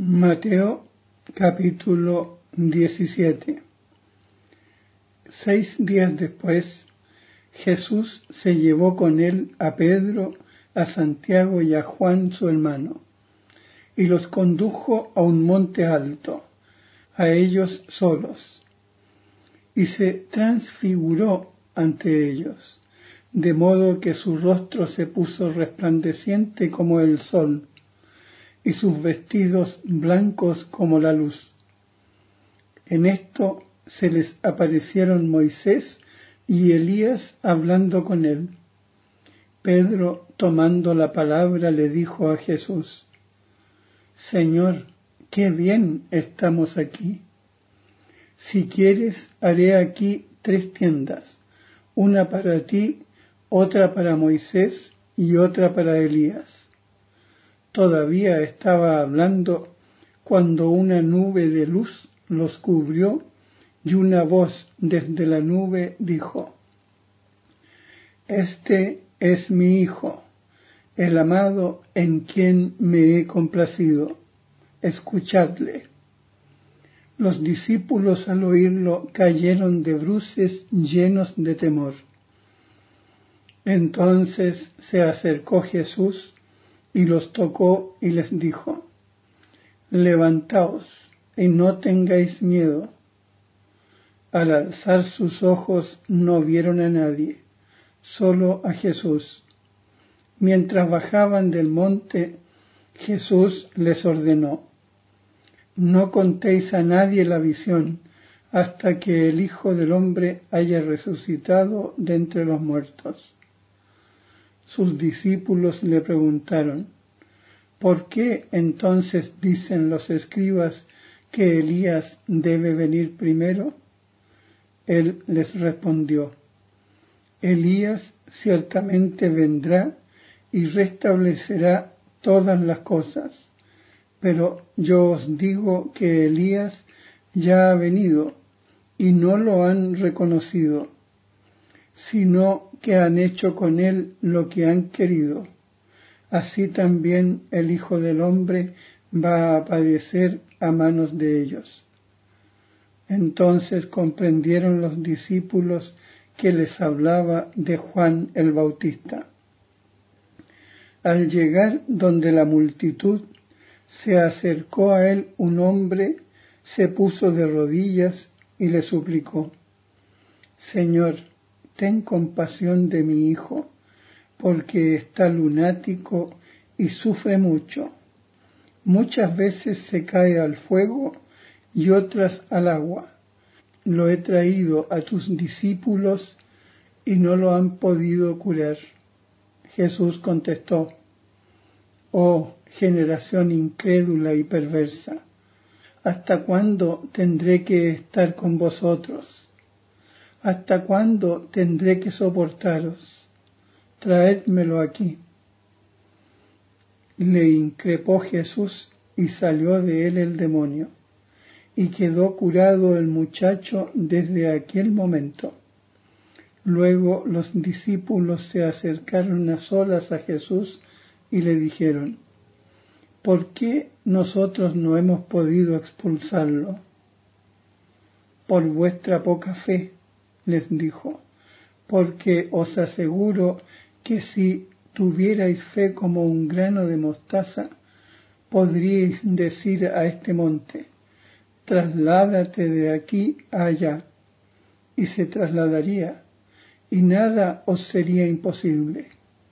Mateo capítulo 17. 6 días después, Jesús se llevó con él a Pedro, a Santiago y a Juan su hermano, y los condujo a un monte alto, a ellos solos, y se transfiguró ante ellos, de modo que su rostro se puso resplandeciente como el sol, y sus vestidos blancos como la luz. En esto se les aparecieron Moisés y Elías hablando con él. Pedro, tomando la palabra, le dijo a Jesús: Señor, qué bien estamos aquí. Si quieres, haré aquí 3 tiendas, una para ti, otra para Moisés y otra para Elías. Todavía estaba hablando cuando una nube de luz los cubrió y una voz desde la nube dijo: Este es mi Hijo, el amado, en quien me he complacido. Escuchadle. Los discípulos al oírlo cayeron de bruces llenos de temor. Entonces se acercó Jesús y los tocó y les dijo: Levantaos y no tengáis miedo. Al alzar sus ojos no vieron a nadie, solo a Jesús. Mientras bajaban del monte, Jesús les ordenó: No contéis a nadie la visión hasta que el Hijo del Hombre haya resucitado de entre los muertos. Sus discípulos le preguntaron: ¿Por qué entonces dicen los escribas que Elías debe venir primero? Él les respondió: Elías ciertamente vendrá y restablecerá todas las cosas, pero yo os digo que Elías ya ha venido y no lo han reconocido, sino que han hecho con él lo que han querido. Así también el Hijo del Hombre va a padecer a manos de ellos. Entonces comprendieron los discípulos que les hablaba de Juan el Bautista. Al llegar donde la multitud, se acercó a él un hombre, se puso de rodillas y le suplicó: Señor, ten compasión de mi hijo, porque está lunático y sufre mucho. Muchas veces se cae al fuego y otras al agua. Lo he traído a tus discípulos y no lo han podido curar. Jesús contestó: Oh, generación incrédula y perversa, ¿hasta cuándo tendré que estar con vosotros? ¿Hasta cuándo tendré que soportaros? Traédmelo aquí. Le increpó Jesús y salió de él el demonio, y quedó curado el muchacho desde aquel momento. Luego los discípulos se acercaron a solas a Jesús y le dijeron: ¿Por qué nosotros no hemos podido expulsarlo? Por vuestra poca fe, les dijo, porque os aseguro que si tuvierais fe como un grano de mostaza, podríais decir a este monte: trasládate de aquí a allá, y se trasladaría, y nada os sería imposible.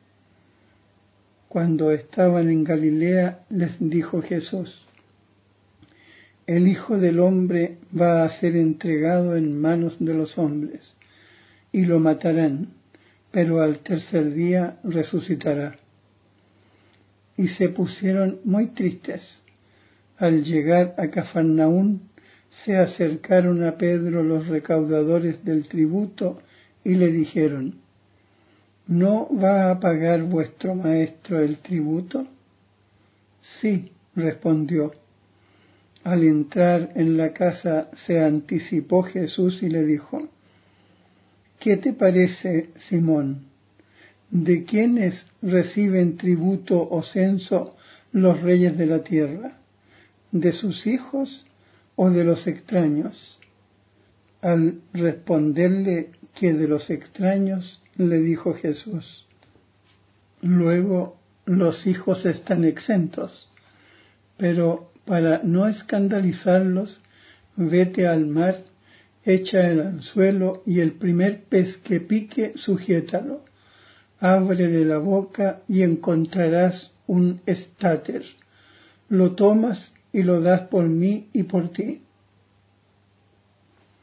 Cuando estaban en Galilea, les dijo Jesús: El Hijo del Hombre va a ser entregado en manos de los hombres, y lo matarán, pero al tercer día resucitará. Y se pusieron muy tristes. Al llegar a Cafarnaún, se acercaron a Pedro los recaudadores del tributo y le dijeron: ¿No va a pagar vuestro maestro el tributo? Sí, respondió. Al entrar en la casa se anticipó Jesús y le dijo: ¿Qué te parece, Simón? ¿De quiénes reciben tributo o censo los reyes de la tierra? ¿De sus hijos o de los extraños? Al responderle que de los extraños, le dijo Jesús: luego los hijos están exentos, pero para no escandalizarlos, vete al mar, echa el anzuelo y el primer pez que pique, sujétalo. Ábrele la boca y encontrarás un estáter. Lo tomas y lo das por mí y por ti.